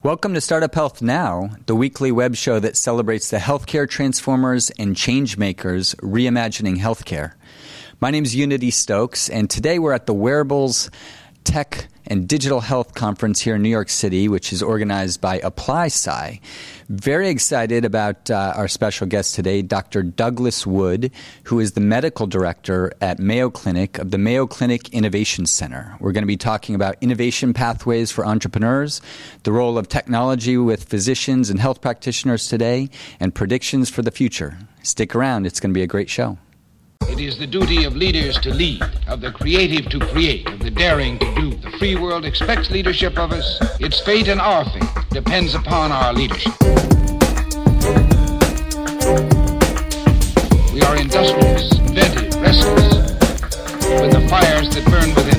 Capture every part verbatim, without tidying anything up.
Welcome to Startup Health Now, the weekly web show that celebrates the healthcare transformers and change makers reimagining healthcare. My name is Unity Stokes, and today we're at the Wearables, Tech, and Digital Health Conference here in New York City, which is organized by ApplySci. Very excited about uh, our special guest today, Doctor Douglas Wood, who is the medical director at Mayo Clinic of the Mayo Clinic Innovation Center. We're going to be talking about innovation pathways for entrepreneurs, the role of technology with physicians and health practitioners today, and predictions for the future. Stick around. It's going to be a great show. It is the duty of leaders to lead, of the creative to create, of the daring to do. The free world expects leadership of us. Its fate and our fate depends upon our leadership. We are industrious, inventive, restless, with the fires that burn within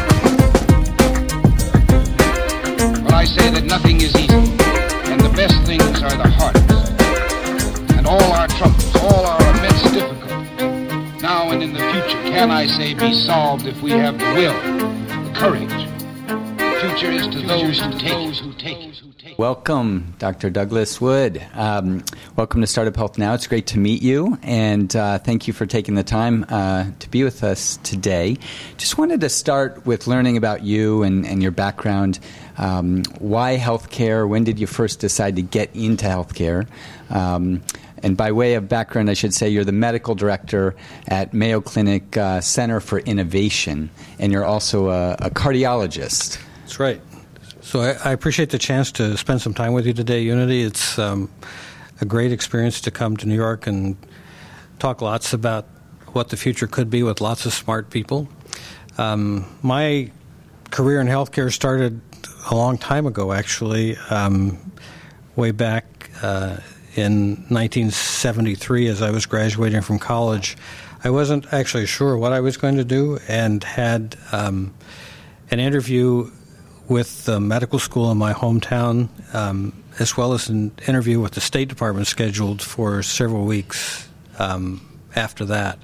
us. But I say that nothing is easy, and the best things are the hardest. And all our troubles, all our immense difficulties, now and in the future, can I say, be solved if we have the will, the courage. The future is to those who take it. Welcome, Doctor Douglas Wood. Um, welcome to Startup Health Now. It's great to meet you, and uh, thank you for taking the time uh, to be with us today. Just wanted to start with learning about you and, and your background. Um, why healthcare? When did you first decide to get into healthcare? Um, And by way of background, I should say you're the medical director at Mayo Clinic uh, Center for Innovation, and you're also a, a cardiologist. That's right. So I, I appreciate the chance to spend some time with you today, Unity. It's um, a great experience to come to New York and talk lots about what the future could be with lots of smart people. Um, my career in healthcare started a long time ago, actually, um, way back uh in nineteen seventy-three, as I was graduating from college. I wasn't actually sure what I was going to do and had um, an interview with the medical school in my hometown, um, as well as an interview with the State Department scheduled for several weeks um, after that.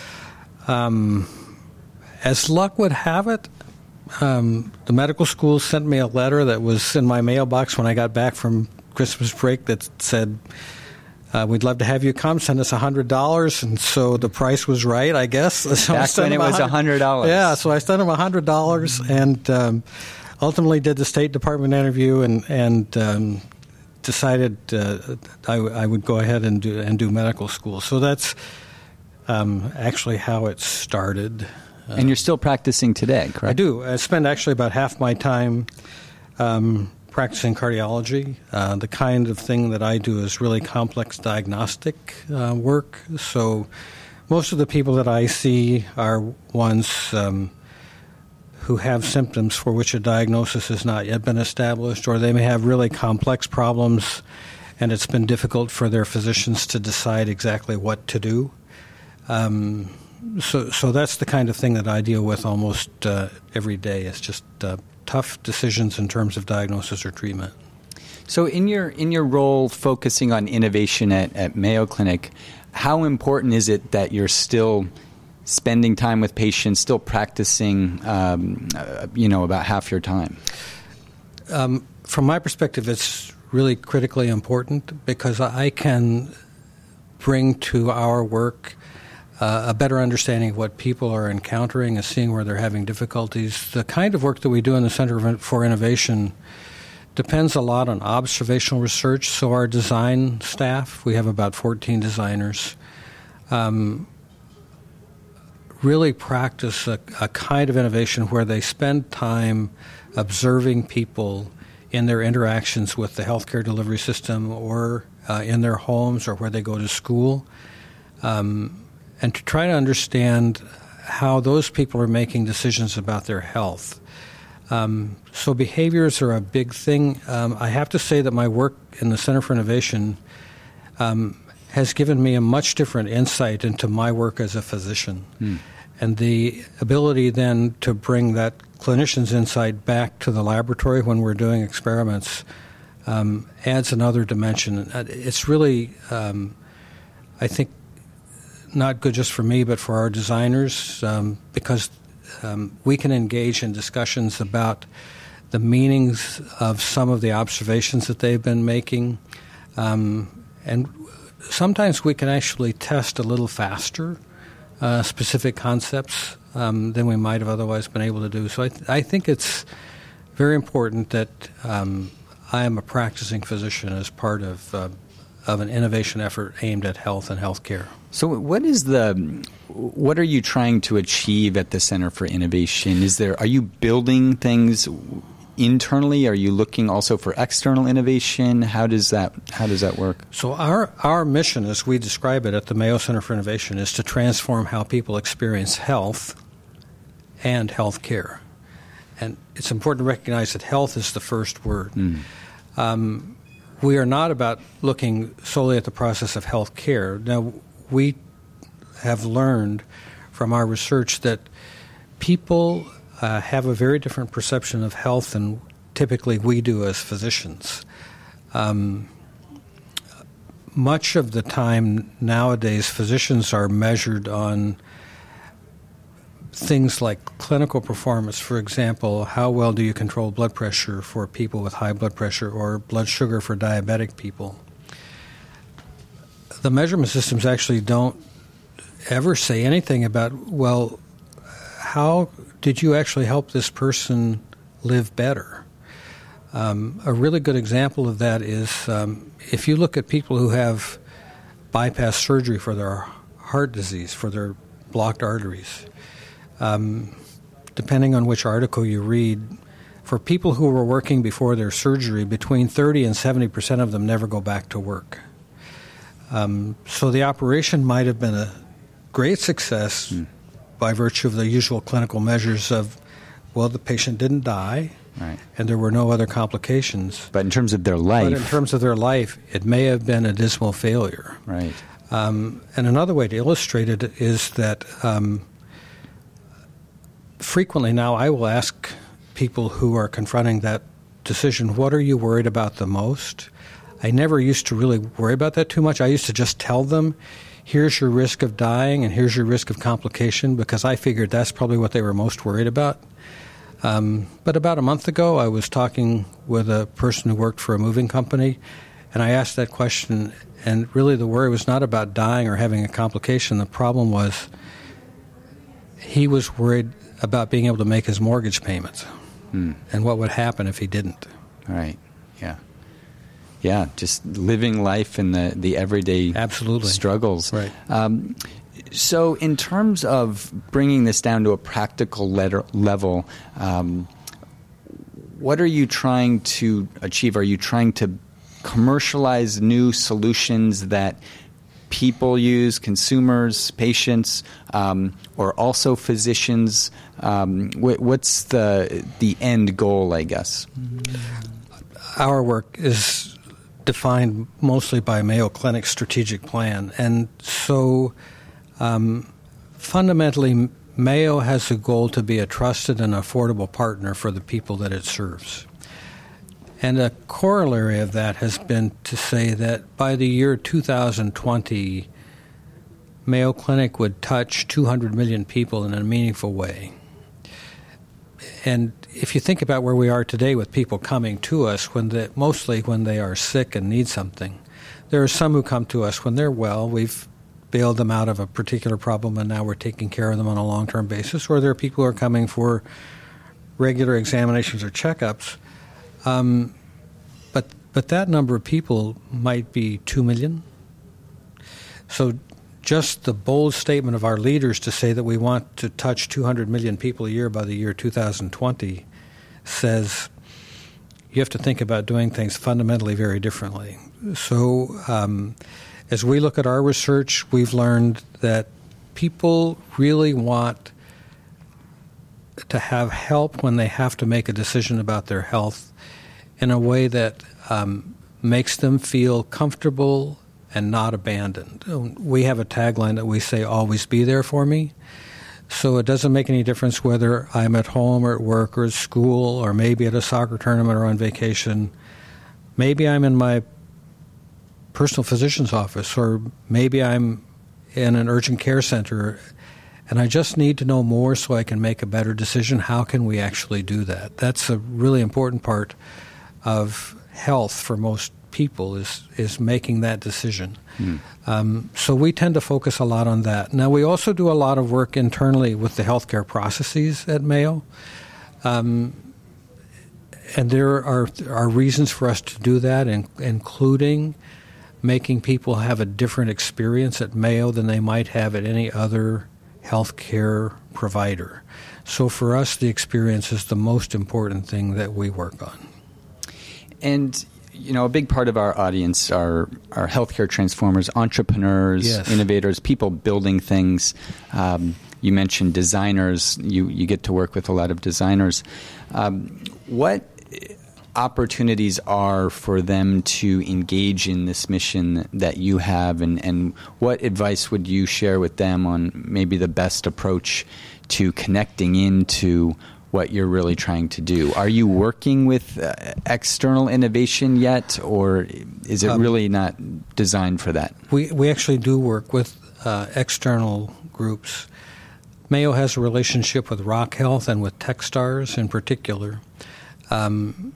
Um, as luck would have it, um, the medical school sent me a letter that was in my mailbox when I got back from Christmas break that said, uh, we'd love to have you come, send us one hundred dollars. And so the price was right, I guess. So Back when it was one hundred dollars. Yeah, so I sent him one hundred dollars and um, ultimately did the State Department interview and, and um, decided uh, I, I would go ahead and do, and do medical school. So that's um, actually how it started. Uh, and you're still practicing today, correct? I do. I spend actually about half my time um, practicing cardiology. Uh, the kind of thing that I do is really complex diagnostic uh, work. So most of the people that I see are ones um, who have symptoms for which a diagnosis has not yet been established, or they may have really complex problems, and it's been difficult for their physicians to decide exactly what to do. Um, so, so that's the kind of thing that I deal with almost uh, every day. It's just uh, tough decisions in terms of diagnosis or treatment. So in your in your role focusing on innovation at, at Mayo Clinic, how important is it that you're still spending time with patients, still practicing, um, uh, you know, about half your time? Um, from my perspective, it's really critically important because I can bring to our work Uh, a better understanding of what people are encountering and seeing where they're having difficulties. The kind of work that we do in the Center for Innovation depends a lot on observational research. So our design staff, we have about fourteen designers, um, really practice a, a kind of innovation where they spend time observing people in their interactions with the healthcare delivery system or uh, in their homes or where they go to school. Um, and to try to understand how those people are making decisions about their health. Um, so behaviors are a big thing. Um, I have to say that my work in the Center for Innovation um, has given me a much different insight into my work as a physician. Mm. And the ability then to bring that clinician's insight back to the laboratory when we're doing experiments um, adds another dimension. It's really, um, I think, not good just for me, but for our designers, um, because um, we can engage in discussions about the meanings of some of the observations that they've been making. Um, and sometimes we can actually test a little faster uh, specific concepts um, than we might have otherwise been able to do. So I, th- I think it's very important that um, I am a practicing physician as part of uh, of an innovation effort aimed at health and healthcare. So what is the what are you trying to achieve at the Center for Innovation? Is there are you building things internally? Are you looking also for external innovation? How does that how does that work? So our our mission, as we describe it at the Mayo Center for Innovation, is to transform how people experience health and healthcare. And it's important to recognize that health is the first word. Mm. Um, we are not about looking solely at the process of health care. Now, we have learned from our research that people uh, have a very different perception of health than typically we do as physicians. Um, much of the time nowadays, physicians are measured on things like clinical performance. For example, how well do you control blood pressure for people with high blood pressure or blood sugar for diabetic people? The measurement systems actually don't ever say anything about, well, how did you actually help this person live better? Um, a really good example of that is um, if you look at people who have bypass surgery for their heart disease, for their blocked arteries, Um, depending on which article you read, for people who were working before their surgery, between thirty and seventy percent of them never go back to work. Um, so the operation might have been a great success mm. by virtue of the usual clinical measures of, well, the patient didn't die, right, and there were no other complications. But in terms of their life... But in terms of their life, it may have been a dismal failure. Right. Um, and another way to illustrate it is that... Um, Frequently now I will ask people who are confronting that decision, what are you worried about the most? I never used to really worry about that too much. I used to just tell them, here's your risk of dying and here's your risk of complication, because I figured that's probably what they were most worried about. Um, but about a month ago I was talking with a person who worked for a moving company, and I asked that question, and really the worry was not about dying or having a complication. The problem was he was worried about being able to make his mortgage payments hmm. and what would happen if he didn't. Right. Yeah. Yeah, just living life in the, the everyday Absolutely. struggles. Right. Um, so in terms of bringing this down to a practical letter, level, um, what are you trying to achieve? Are you trying to commercialize new solutions that people use, consumers, patients, um, or also physicians? Um, wh- what's the the end goal, I guess? Our work is defined mostly by Mayo Clinic's strategic plan. And so um, fundamentally, Mayo has a goal to be a trusted and affordable partner for the people that it serves. And a corollary of that has been to say that by the year two thousand twenty, Mayo Clinic would touch two hundred million people in a meaningful way. And if you think about where we are today with people coming to us, when they, mostly when they are sick and need something, there are some who come to us when they're well. We've bailed them out of a particular problem, and now we're taking care of them on a long-term basis. Or there are people who are coming for regular examinations or checkups. Um, but but that number of people might be two million. So just the bold statement of our leaders to say that we want to touch two hundred million people a year by the year two thousand twenty says you have to think about doing things fundamentally very differently. So um, as we look at our research, we've learned that people really want to have help when they have to make a decision about their health in a way that um, makes them feel comfortable and not abandoned. We have a tagline that we say, always be there for me. So it doesn't make any difference whether I'm at home or at work or at school or maybe at a soccer tournament or on vacation. Maybe I'm in my personal physician's office, or maybe I'm in an urgent care center. and I just need to know more so I can make a better decision. How can we actually do that? That's a really important part of health for most people is is making that decision. Mm. Um, so we tend to focus a lot on that. Now, we also do a lot of work internally with the healthcare processes at Mayo. Um, and there are, are reasons for us to do that, in, including making people have a different experience at Mayo than they might have at any other healthcare provider. So for us, the experience is the most important thing that we work on. And, you know, a big part of our audience are, are healthcare transformers, entrepreneurs, yes. innovators, people building things. Um, you mentioned designers. You, you get to work with a lot of designers. Um, what opportunities are for them to engage in this mission that you have, and, and what advice would you share with them on maybe the best approach to connecting into what you're really trying to do? Are you working with uh, external innovation yet, or is it um, really not designed for that? We we actually do work with uh, external groups. Mayo has a relationship with Rock Health and with Techstars in particular. Um,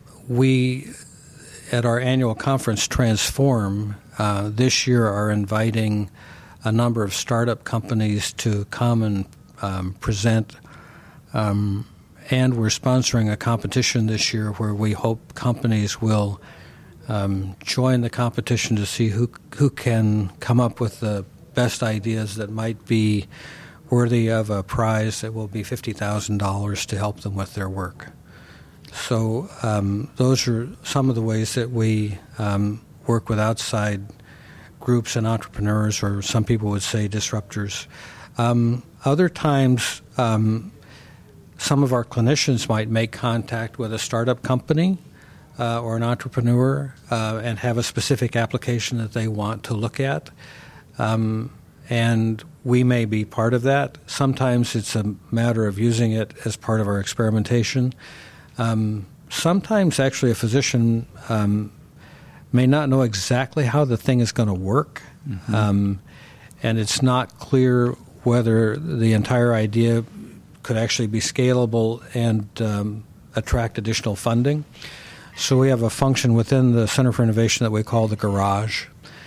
we, at our annual conference, Transform, uh, this year are inviting a number of startup companies to come and um, present. Um, and we're sponsoring a competition this year where we hope companies will um, join the competition to see who who can come up with the best ideas that might be worthy of a prize that will be fifty thousand dollars to help them with their work. So um, those are some of the ways that we um, work with outside groups and entrepreneurs, or some people would say disruptors. Um, other times, um, some of our clinicians might make contact with a startup company uh, or an entrepreneur uh, and have a specific application that they want to look at. Um, and we may be part of that. Sometimes it's a matter of using it as part of our experimentation. Um, sometimes, actually, a physician um, may not know exactly how the thing is going to work, mm-hmm. um, and it's not clear whether the entire idea could actually be scalable and um, attract additional funding. So we have a function within the Center for Innovation that we call the Garage.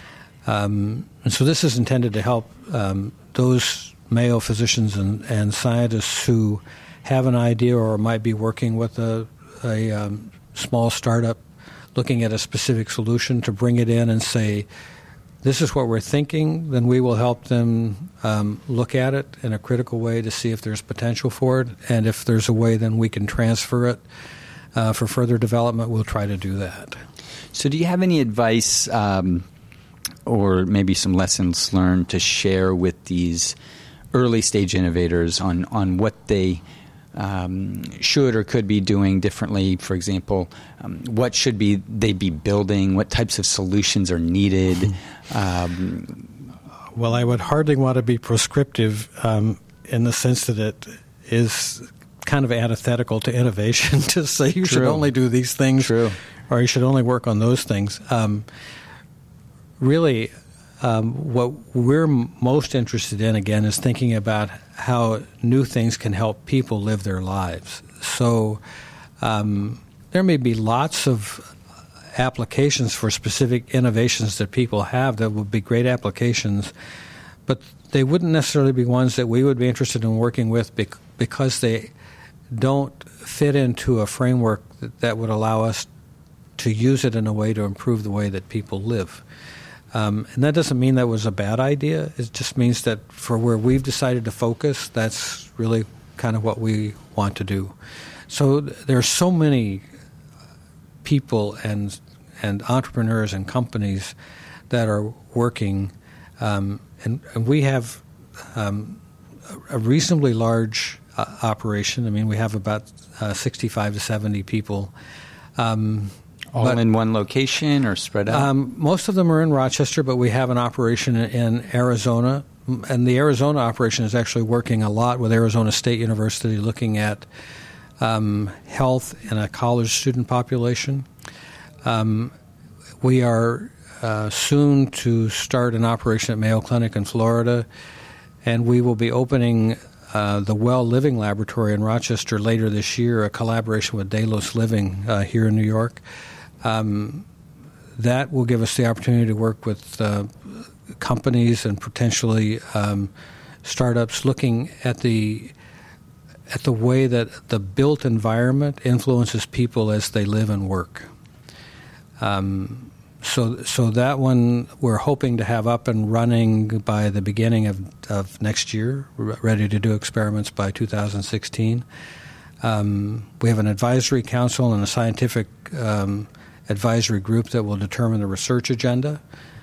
Um, and so this is intended to help um, those Mayo physicians and, and scientists who have an idea or might be working with a, a um, small startup looking at a specific solution to bring it in and say, this is what we're thinking. Then we will help them um, look at it in a critical way to see if there's potential for it. And if there's a way then we can transfer it uh, for further development, we'll try to do that. So do you have any advice um, or maybe some lessons learned to share with these early stage innovators on, on what they Um, should or could be doing differently? For example, um, what should be they be building? What types of solutions are needed? Um, well, I would hardly want to be prescriptive um, in the sense that it is kind of antithetical to innovation to say you True. should only do these things True. or you should only work on those things. Um, really, um, what we're most interested in, again, is thinking about how new things can help people live their lives. So um, there may be lots of applications for specific innovations that people have that would be great applications, but they wouldn't necessarily be ones that we would be interested in working with bec- because they don't fit into a framework that, that would allow us to use it in a way to improve the way that people live. Um, and that doesn't mean that was a bad idea. It just means that for where we've decided to focus, that's really kind of what we want to do. So there are so many people and and entrepreneurs and companies that are working, um, and, and we have um, a reasonably large uh, operation. I mean, we have about uh, sixty-five to seventy people. Um, All but, in one location or spread out? Um, most of them are in Rochester, but we have an operation in, in Arizona. And the Arizona operation is actually working a lot with Arizona State University, looking at um, health in a college student population. Um, we are uh, soon to start an operation at Mayo Clinic in Florida. And we will be opening uh, the Well Living Laboratory in Rochester later this year, a collaboration with Delos Living uh, here in New York. Um, that will give us the opportunity to work with uh, companies and potentially um, startups looking at the at the way that the built environment influences people as they live and work. Um, so, so that one we're hoping to have up and running by the beginning of, of next year, ready to do experiments by two thousand sixteen. Um, we have an advisory council and a scientific um, advisory group that will determine the research agenda.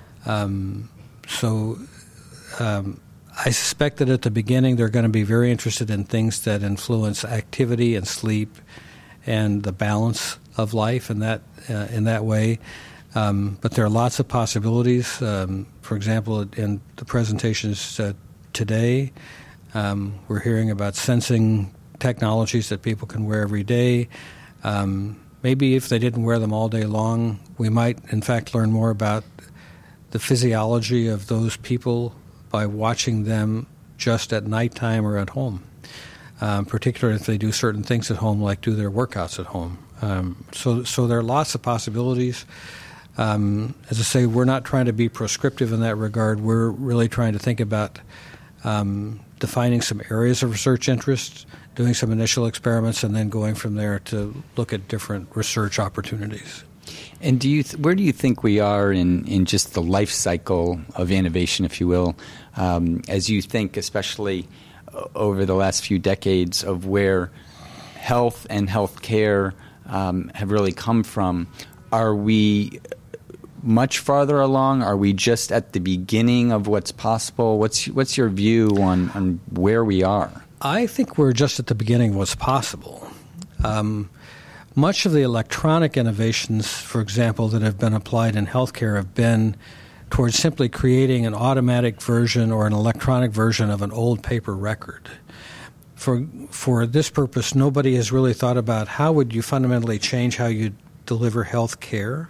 Um, so um, I suspect that at the beginning they're going to be very interested in things that influence activity and sleep and the balance of life in that uh, in that way. Um, but there are lots of possibilities. Um, for example, in the presentations uh, today, um, we're hearing about sensing technologies that people can wear every day. Um, maybe if they didn't wear them all day long, we might, in fact, learn more about the physiology of those people by watching them just at nighttime or at home, um, particularly if they do certain things at home, like do their workouts at home. Um, so, so there are lots of possibilities. Um, as I say, we're not trying to be prescriptive in that regard. We're really trying to think about um, defining some areas of research interest, doing some initial experiments, and then going from there to look at different research opportunities. And do you th- where do you think we are in, in just the life cycle of innovation, if you will, um, as you think, especially over the last few decades, of where health and health care um, have really come from? Are we much farther along? Are we just at the beginning of what's possible? What's what's your view on, on where we are? I think we're just at the beginning of what's possible. Um, much of the electronic innovations, for example, that have been applied in healthcare have been towards simply creating an automatic version or an electronic version of an old paper record. For for this purpose, nobody has really thought about how would you fundamentally change how you deliver health care.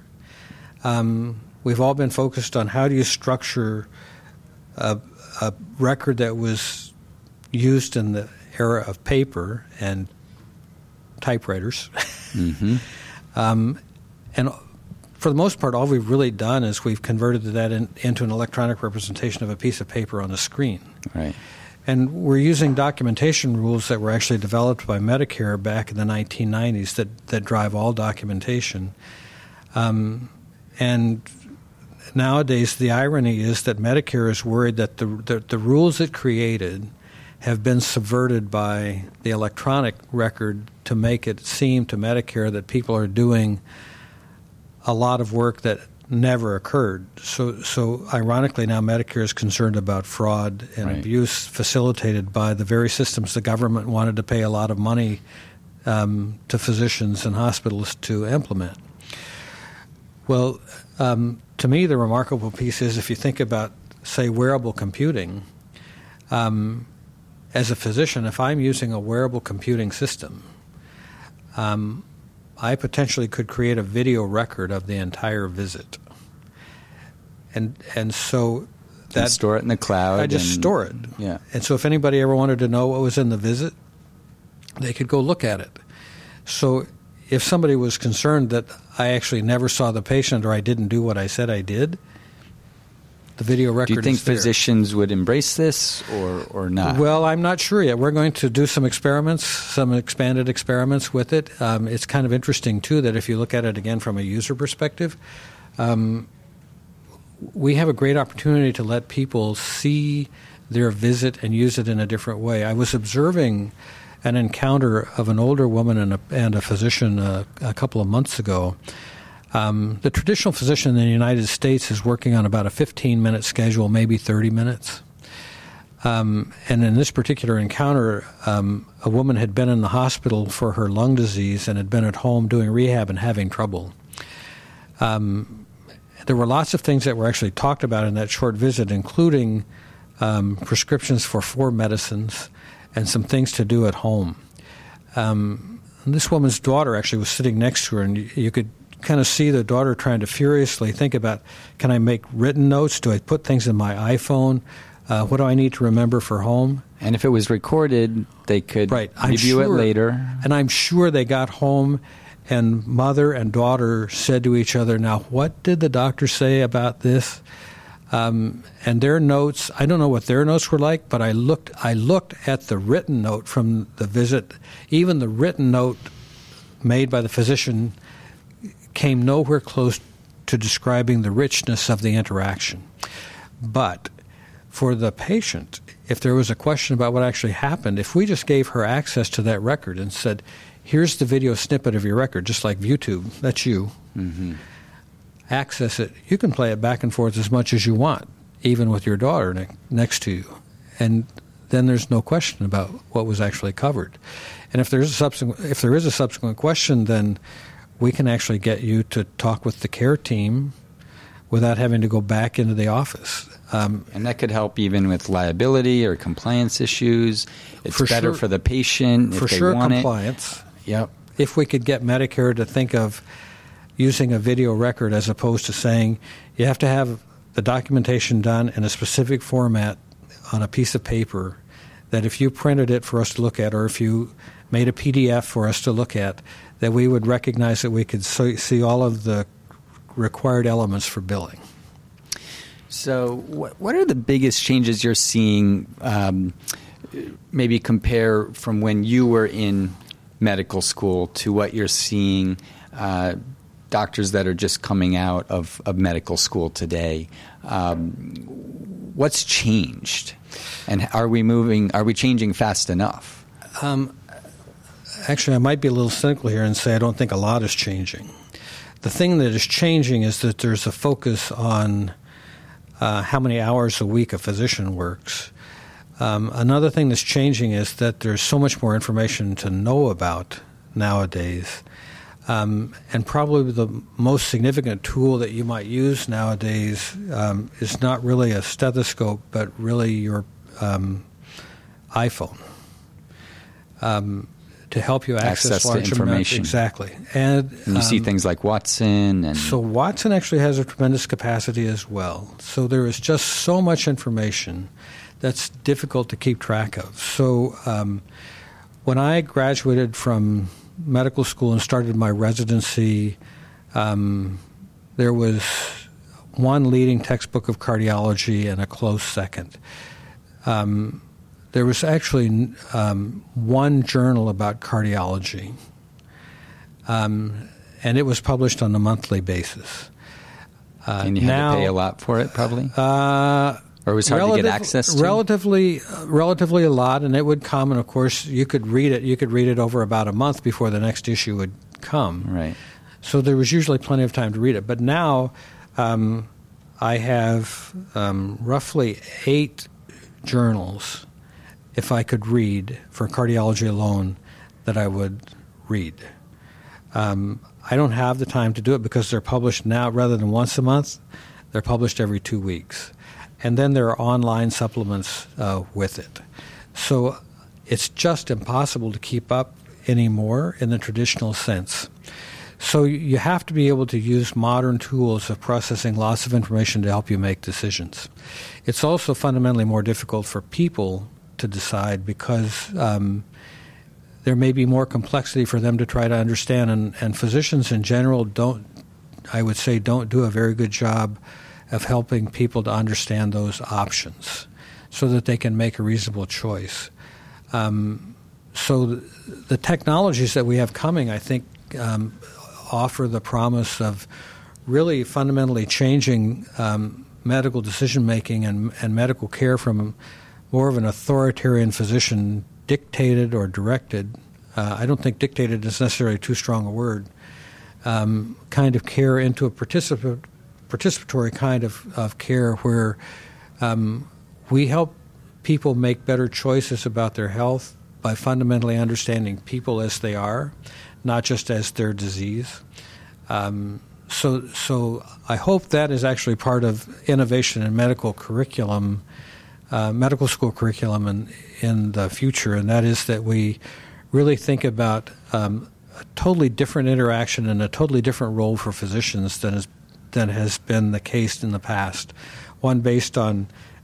Um, we've all been focused on how do you structure a, a record that was used in the era of paper and typewriters. Mm-hmm. um, and for the most part, all we've really done is we've converted that in, into an electronic representation of a piece of paper on a screen. Right. And we're using documentation rules that were actually developed by Medicare back in the nineteen nineties that, that drive all documentation. Um, and nowadays, the irony is that Medicare is worried that the, the, the rules it created have been subverted by the electronic record to make it seem to Medicare that people are doing a lot of work that never occurred. So, so ironically, now Medicare is concerned about fraud and right. abuse facilitated by the very systems the government wanted to pay a lot of money um, to physicians and hospitals to implement. Well, um, to me, the remarkable piece is if you think about, say, wearable computing, um, as a physician, if I'm using a wearable computing system, um, I potentially could create a video record of the entire visit. And and so that... And store it in the cloud. I just and, store it. Yeah. And so if anybody ever wanted to know what was in the visit, they could go look at it. So if somebody was concerned that I actually never saw the patient or I didn't do what I said I did, the video record is there. Do you think physicians would embrace this or, or not? Well, I'm not sure yet. We're going to do some experiments, some expanded experiments with it. Um, it's kind of interesting, too, that if you look at it again from a user perspective, um, we have a great opportunity to let people see their visit and use it in a different way. I was observing an encounter of an older woman and a, and a physician uh, a couple of months ago. Um, the traditional physician in the United States is working on about a fifteen-minute schedule, maybe thirty minutes. Um, and in this particular encounter, um, a woman had been in the hospital for her lung disease and had been at home doing rehab and having trouble. Um, there were lots of things that were actually talked about in that short visit, including um, prescriptions for four medicines and some things to do at home. Um, this woman's daughter actually was sitting next to her, and you, you could kind of see the daughter trying to furiously think about, can I make written notes? Do I put things in my iPhone? Uh, what do I need to remember for home? And if it was recorded, they could right. review sure, it later. And I'm sure they got home and mother and daughter said to each other, now, what did the doctor say about this? Um, and their notes, I don't know what their notes were like, but I looked I looked at the written note from the visit. Even the written note made by the physician came nowhere close to describing the richness of the interaction. But for the patient, if there was a question about what actually happened, if we just gave her access to that record and said, here's the video snippet of your record, just like YouTube, that's you, mm-hmm. access it, you can play it back and forth as much as you want, even with your daughter ne- next to you. And then there's no question about what was actually covered. And if there's a subsequent, if there is a subsequent question, then we can actually get you to talk with the care team without having to go back into the office. Um, and that could help even with liability or compliance issues. It's for better sure, for the patient if for they sure want compliance. It. Yep. If we could get Medicare to think of using a video record as opposed to saying you have to have the documentation done in a specific format on a piece of paper, that if you printed it for us to look at or if you made a P D F for us to look at, that we would recognize that we could see all of the required elements for billing. So what are the biggest changes you're seeing, um, maybe compare from when you were in medical school to what you're seeing uh, doctors that are just coming out of, of medical school today? Um, what's changed? And are we moving, are we changing fast enough? Um, actually, I might be a little cynical here and say I don't think a lot is changing. The thing that is changing is that there's a focus on uh, how many hours a week a physician works. Um, another thing that's changing is that there's so much more information to know about nowadays. Um, and probably the most significant tool that you might use nowadays um, is not really a stethoscope, but really your um, iPhone um, to help you access, access large to information. Amounts. Exactly. And, and you um, see things like Watson. And so Watson actually has a tremendous capacity as well. So there is just so much information that's difficult to keep track of. So um, when I graduated from medical school and started my residency, um, there was one leading textbook of cardiology and a close second. Um, there was actually um, one journal about cardiology, um, and it was published on a monthly basis. Uh, and you had now, to pay a lot for it, probably? Uh, or it was hard relative, to get access to? Relatively, uh, relatively a lot, and it would come, and of course you could read it. You could read it over about a month before the next issue would come. Right. So there was usually plenty of time to read it. But now um, I have um, roughly eight journals, if I could read, for cardiology alone, that I would read. Um, I don't have the time to do it because they're published now rather than once a month. They're published every two weeks. And then there are online supplements uh, with it. So it's just impossible to keep up anymore in the traditional sense. So you have to be able to use modern tools of processing lots of information to help you make decisions. It's also fundamentally more difficult for people to decide because um, there may be more complexity for them to try to understand, and, and physicians in general don't, I would say, don't do a very good job of helping people to understand those options so that they can make a reasonable choice. Um, so th- the technologies that we have coming, I think, um, offer the promise of really fundamentally changing um, medical decision-making and, and medical care from more of an authoritarian physician dictated or directed, uh, I don't think dictated is necessarily too strong a word, um, kind of care into a particip- participatory kind of, of care where um, we help people make better choices about their health by fundamentally understanding people as they are, not just as their disease. Um, so, so I hope that is actually part of innovation in medical curriculum, uh, medical school curriculum in, in the future, and that is that we really think about um, a totally different interaction and a totally different role for physicians than is, than has been the case in the past, one based on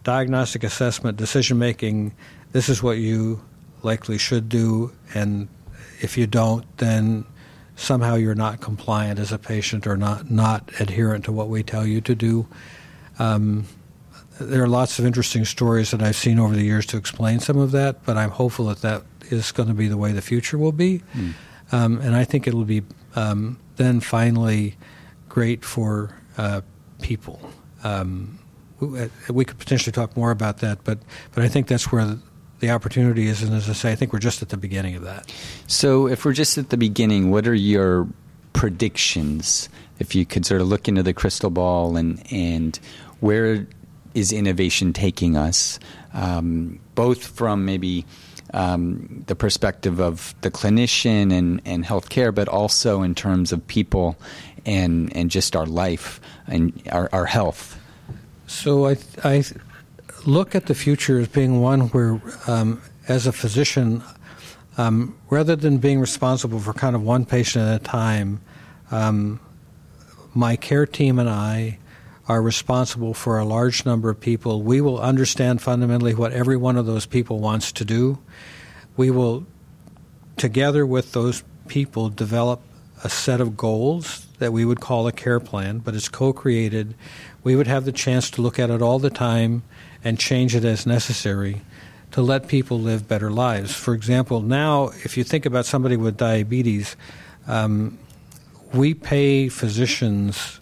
diagnostic assessment, decision-making, this is what you likely should do, and if you don't, then somehow you're not compliant as a patient or not, not adherent to what we tell you to do. Um, there are lots of interesting stories that I've seen over the years to explain some of that, but I'm hopeful that that is going to be the way the future will be. Mm. Um, and I think it'll be um, then finally great for uh, people. Um, we, we could potentially talk more about that, but, but I think that's where the, the opportunity is. And as I say, I think we're just at the beginning of that. So if we're just at the beginning, what are your predictions? If you could sort of look into the crystal ball and, and where is innovation taking us, um, both from maybe um, the perspective of the clinician and, and healthcare, but also in terms of people and and just our life and our, our health. So I, I look at the future as being one where, um, as a physician, um, rather than being responsible for kind of one patient at a time, um, my care team and I are responsible for a large number of people. We will understand fundamentally what every one of those people wants to do. We will, together with those people, develop a set of goals that we would call a care plan, but it's co-created. We would have the chance to look at it all the time and change it as necessary to let people live better lives. For example, now, if you think about somebody with diabetes, um, we pay physicians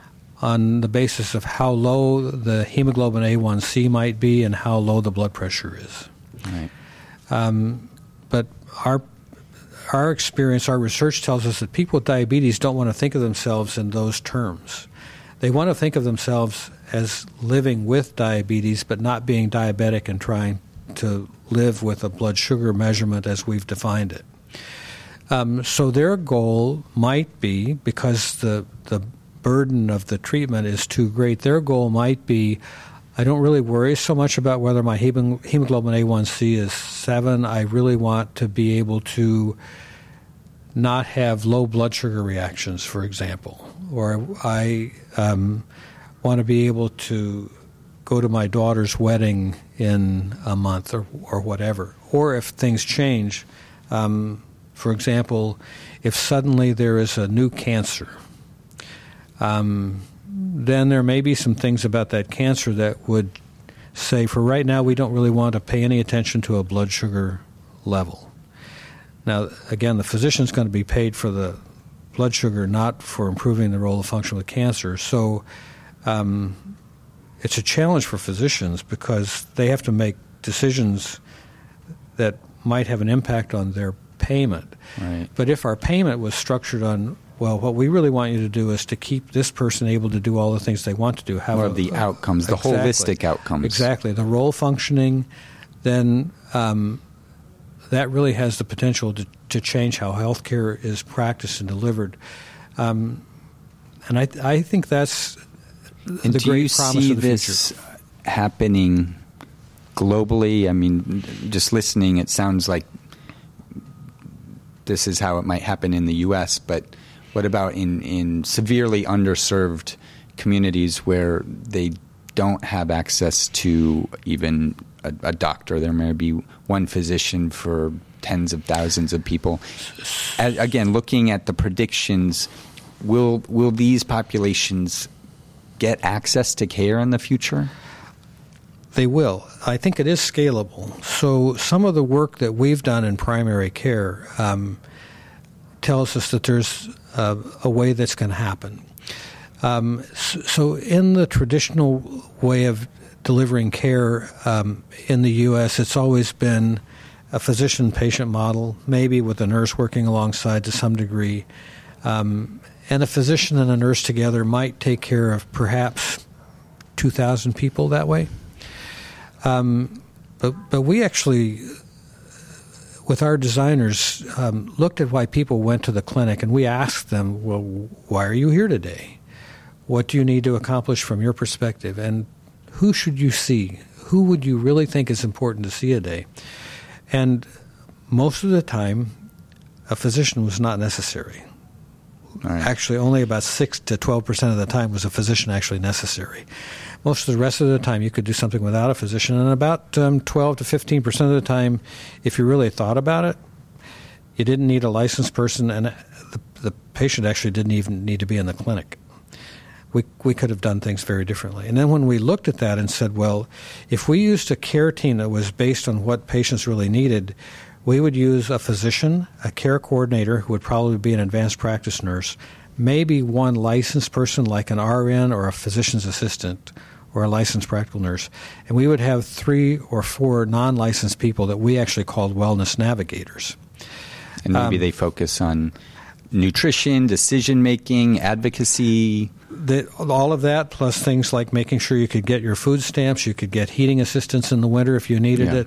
on the basis of how low the hemoglobin A one C might be and how low the blood pressure is. Right. Um, but our our experience, our research tells us that people with diabetes don't want to think of themselves in those terms. They want to think of themselves as living with diabetes but not being diabetic and trying to live with a blood sugar measurement as we've defined it. Um, so their goal might be, because the the burden of the treatment is too great, their goal might be, I don't really worry so much about whether my hemoglobin A one C is seven. I really want to be able to not have low blood sugar reactions, for example. Or I um, want to be able to go to my daughter's wedding in a month or, or whatever. Or if things change, um, for example, if suddenly there is a new cancer, um, then there may be some things about that cancer that would say, for right now, we don't really want to pay any attention to a blood sugar level. Now, again, the physician's going to be paid for the blood sugar, not for improving the role of function with cancer. So um, it's a challenge for physicians because they have to make decisions that might have an impact on their payment. Right. But if our payment was structured on, well, what we really want you to do is to keep this person able to do all the things they want to do. Have Or a, the outcomes, the exactly, holistic outcomes. Exactly. The role functioning, then um, that really has the potential to, to change how healthcare is practiced and delivered. Um, and I, I think that's and the do great you promise see of the this future. Happening globally? I mean, just listening, it sounds like this is how it might happen in the U S, but what about in, in severely underserved communities where they don't have access to even a, a doctor? There may be one physician for tens of thousands of people. As, again, looking at the predictions, will will these populations get access to care in the future? They will. I think it is scalable. So some of the work that we've done in primary care um, tells us that there's uh, a way that's going to happen. Um, so, so in the traditional way of delivering care um, in the U S, it's always been a physician-patient model, maybe with a nurse working alongside to some degree. Um, and a physician and a nurse together might take care of perhaps two thousand people that way. Um, but but we actually, with our designers, um, looked at why people went to the clinic, and we asked them, well, why are you here today? What do you need to accomplish from your perspective? And who should you see? Who would you really think is important to see a day? And most of the time, a physician was not necessary. right. actually only about six to twelve percent of the time was a physician actually necessary. Most of the rest of the time you could do something without a physician, and about um, twelve to fifteen percent of the time, if you really thought about it, you didn't need a licensed person, and the, the patient actually didn't even need to be in the clinic. We we could have done things very differently. And then when we looked at that and said, well, if we used a care team that was based on what patients really needed, we would use a physician, a care coordinator who would probably be an advanced practice nurse, maybe one licensed person like an R N or a physician's assistant or a licensed practical nurse, and we would have three or four non-licensed people that we actually called wellness navigators. And maybe um, they focus on nutrition, decision-making, advocacy. The, all of that, plus things like making sure you could get your food stamps, you could get heating assistance in the winter if you needed Yeah. it.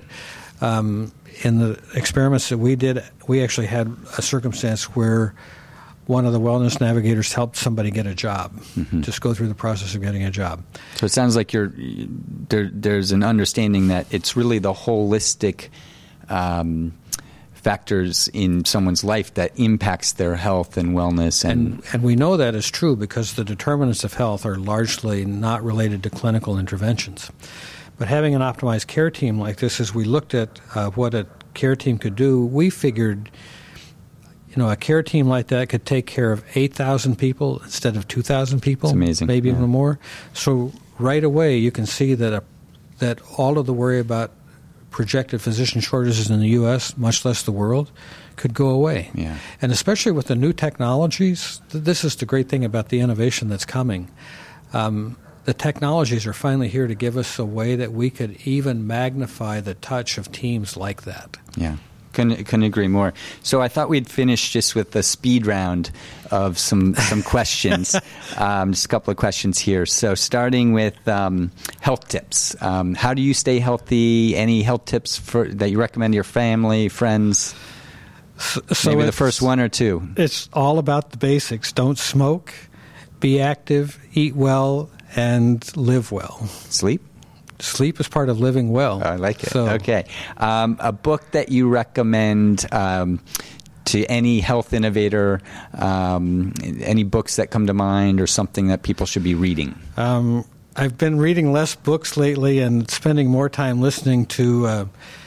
Um, in the experiments that we did, we actually had a circumstance where one of the wellness navigators helped somebody get a job, mm-hmm. just go through the process of getting a job. So it sounds like you're there, there's an understanding that it's really the holistic um, factors in someone's life that impacts their health and wellness. And, and and we know that is true because the determinants of health are largely not related to clinical interventions. But having an optimized care team like this, as we looked at uh, what a care team could do, we figured, you know, a care team like that could take care of eight thousand people instead of two thousand people. It's amazing. Maybe yeah. even more. So right away you can see that a, that all of the worry about projected physician shortages in the U S, much less the world, could go away. Yeah. And especially with the new technologies, th- this is the great thing about the innovation that's coming. Um, the technologies are finally here to give us a way that we could even magnify the touch of teams like that. Yeah. Couldn't, couldn't agree more. So I thought we'd finish just with a speed round of some some questions. um, just a couple of questions here. So starting with um, health tips. Um, how do you stay healthy? Any health tips for that you recommend to your family, friends? So, so Maybe the first one or two. It's all about the basics. Don't smoke, be active, eat well, and live well. Sleep? Sleep is part of living well. I like it. So, okay. Um, a book that you recommend um, to any health innovator, um, any books that come to mind or something that people should be reading? Um, I've been reading less books lately and spending more time listening to uh,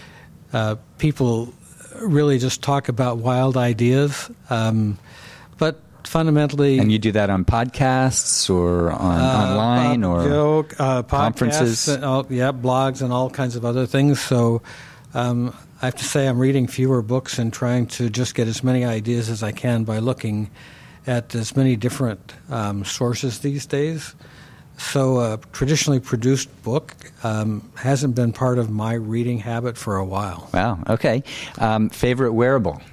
uh, people really just talk about wild ideas. Um, but fundamentally... And you do that on podcasts or on uh, online uh, or you know, uh, conferences? And all, yeah, blogs and all kinds of other things. So um, I have to say I'm reading fewer books and trying to just get as many ideas as I can by looking at as many different um, sources these days. So a traditionally produced book um, hasn't been part of my reading habit for a while. Wow, okay. Um, favorite wearable?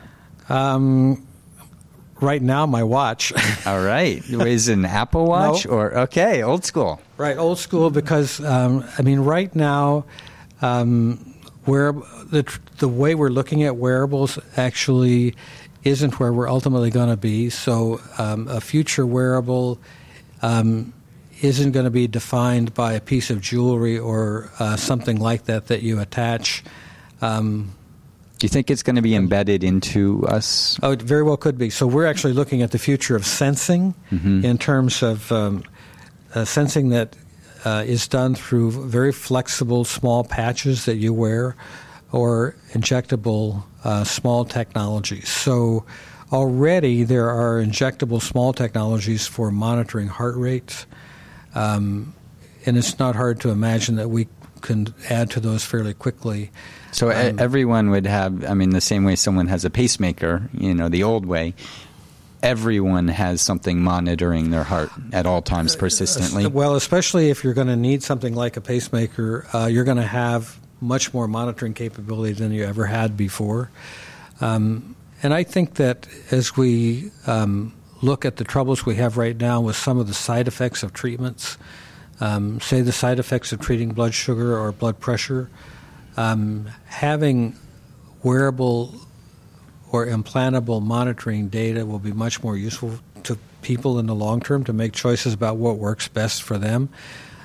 Um, right now, my watch. All right. Is it an Apple Watch? No. Or okay, old school. Right, old school because, um, I mean, right now, um, where the, the way we're looking at wearables actually isn't where we're ultimately going to be. So um, a future wearable um, isn't going to be defined by a piece of jewelry or uh, something like that that you attach. Um, Do you think it's going to be embedded into us? oh, it very well could be. So we're actually looking at the future of sensing Mm-hmm. in terms of um, uh, sensing that uh, is done through very flexible small patches that you wear or injectable uh, small technologies. So already there are injectable small technologies for monitoring heart rates. Um, and it's not hard to imagine that we can add to those fairly quickly. So um, everyone would have, I mean, the same way someone has a pacemaker, you know, the old way, everyone has something monitoring their heart at all times persistently. Well, especially if you're going to need something like a pacemaker, uh, you're going to have much more monitoring capability than you ever had before. Um, and I think that as we um, look at the troubles we have right now with some of the side effects of treatments, um, say the side effects of treating blood sugar or blood pressure, um, having wearable or implantable monitoring data will be much more useful to people in the long term to make choices about what works best for them.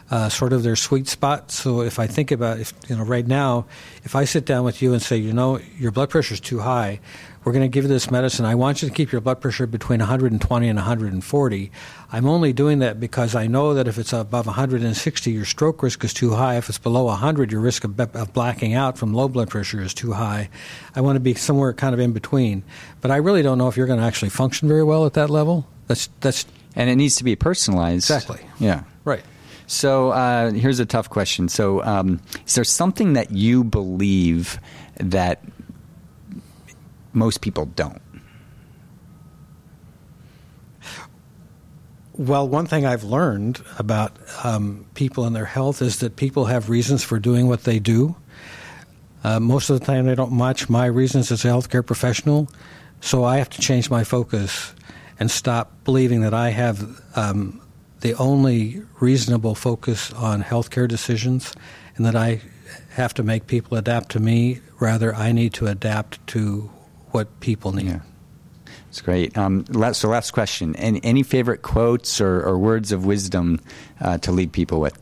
uh, sort of their sweet spot. So if I think about, if you know, right now, if I sit down with you and say, you know, your blood pressure is too high, we're going to give you this medicine. I want you to keep your blood pressure between one hundred twenty and one hundred forty. I'm only doing that because I know that if it's above one hundred sixty, your stroke risk is too high. If it's below one hundred, your risk of, of blacking out from low blood pressure is too high. I want to be somewhere kind of in between. But I really don't know if you're going to actually function very well at that level. That's that's and it needs to be personalized. Exactly. Yeah. Right. So uh, here's a tough question. So um, is there something that you believe that most people don't? Well, one thing I've learned about um, people and their health is that people have reasons for doing what they do. Uh, most of the time they don't match my reasons as a healthcare professional, so I have to change my focus and stop believing that I have um, the only reasonable focus on healthcare decisions and that I have to make people adapt to me. Rather, I need to adapt to what people need. Yeah. That's great. Um, last, so last question. Any, any favorite quotes or, or words of wisdom uh, to leave people with?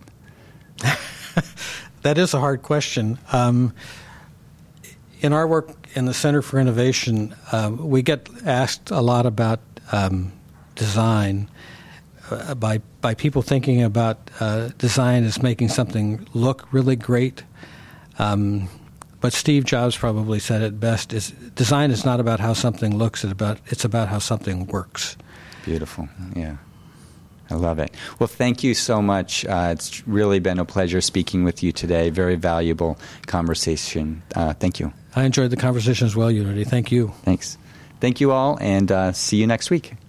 That is a hard question. Um, in our work in the Center for Innovation, um, we get asked a lot about um, design uh, by, by people thinking about uh, design as making something look really great. Um But Steve Jobs probably said it best: "Is design is not about how something looks; it's about it's about how something works." Beautiful. Yeah, I love it. Well, thank you so much. Uh, it's really been a pleasure speaking with you today. Very valuable conversation. Uh, thank you. I enjoyed the conversation as well, Unity. Thank you. Thanks. Thank you all, and uh, see you next week.